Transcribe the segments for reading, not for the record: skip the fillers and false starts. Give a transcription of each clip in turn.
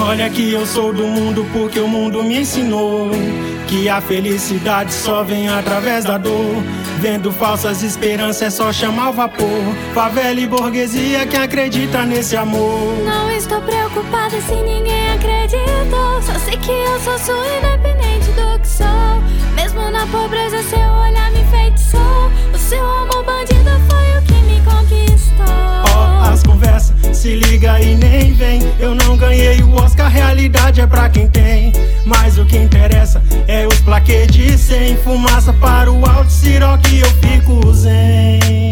Olha que eu sou do mundo porque o mundo me ensinou que a felicidade só vem através da dor. Vendo falsas esperanças é só chamar o vapor. Favela e burguesia que acredita nesse amor. Não estou preocupada se ninguém acreditou. Só sei que eu sou independente do que sou. Mesmo na pobreza seu olhar me enfeitiçou. O seu amor bandido foi o que me conquistou. Ó, as conversas, se liga e nem vem. Eu não ganhei o Oscar, a realidade é pra quem tem. Mas o que interessa é os plaquês de 100. Fumaça para o alto, siroque eu fico zen.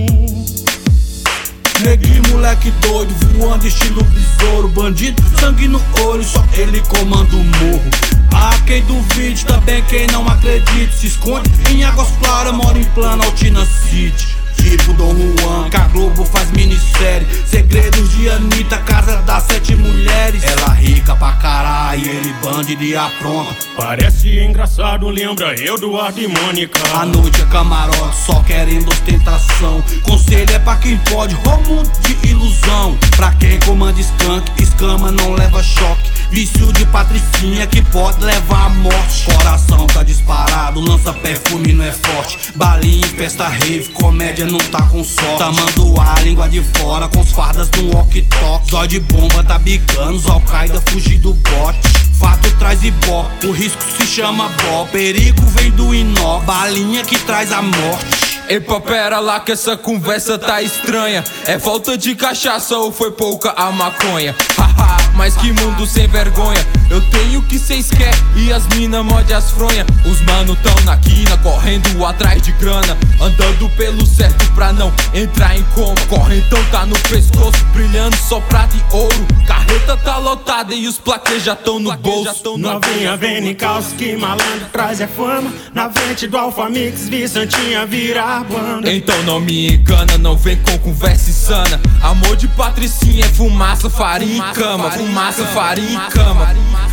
Neguinho, moleque doido, voando estilo besouro. Bandido, sangue no olho, só ele comanda o morro. Ah, quem duvide, também quem não acredita. Se esconde em Águas Claras, mora em Planaltina City. Tipo Dom Juan, que a Globo faz minissérie. Segredos de Anitta, casa das 7 mulheres. Ela rica pra caralho, ele bandido e apronta. Parece engraçado, lembra Eduardo e Mônica. A noite é camarote, só querendo ostentação. Conselho é pra quem pode, mundo de ilusão. Pra quem comanda skunk, escama não leva choque. Vício de patricinha que pode levar à morte. Coração tá disparado, lança perfume não é forte. Balinha em festa rave, comédia não tá com sorte. Tamando a língua de fora com os fardas no walkie-talkie. Zóio de bomba tá bicando, os Al-Qaeda fugir do bote. Fato traz ibó, o risco se chama bó. Perigo vem do inó, balinha que traz a morte. Epa, pera lá que essa conversa tá estranha. É falta de cachaça ou foi pouca a maconha? Haha, mas que mundo sem vergonha. Eu tenho o que cês quer e as mina morde as fronha. Os mano tão na quina, correndo atrás de grana. Andando pelo certo pra não entrar em coma. Correntão tá no pescoço, brilhando só prata e ouro. Carreta tá lotada e os plaquês já tão no bolso. Novinha vem em calça, que malandro traz é fama. Na frente do Alfa Mix, vi Santinha virar banda. Então não me engana, não vem com conversa insana. Amor de patricinha é fumaça, farinha e cama. Fumaça, farinha e cama.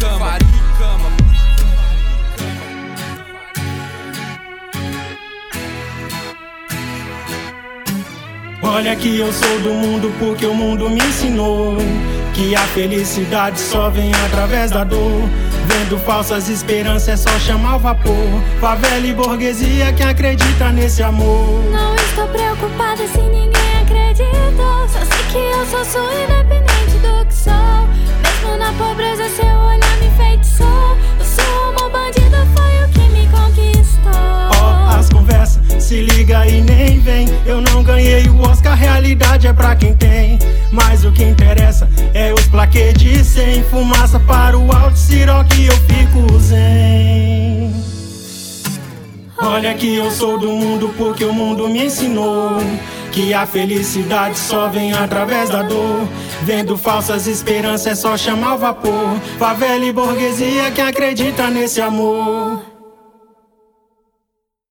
Olha que eu sou do mundo porque o mundo me ensinou que a felicidade só vem através da dor. Vendo falsas esperanças é só chamar o vapor. Favela e burguesia que acredita nesse amor. Não estou preocupada se ninguém acreditou. Só sei que eu sou independente do que sou. Mesmo na pobreza seu olhar me enfeitiçou. O seu amor bandido foi o que me conquistou. Ó, as conversas, se liga e nem vem. Eu não ganhei o Oscar, a realidade é pra quem tem. Mas o que interessa é os plaquês de 100. Fumaça para o alto, siroque eu fico zen. Olha que eu sou do mundo porque o mundo me ensinou que a felicidade só vem através da dor. Vendo falsas esperanças é só chamar o vapor. Favela e burguesia que acredita nesse amor.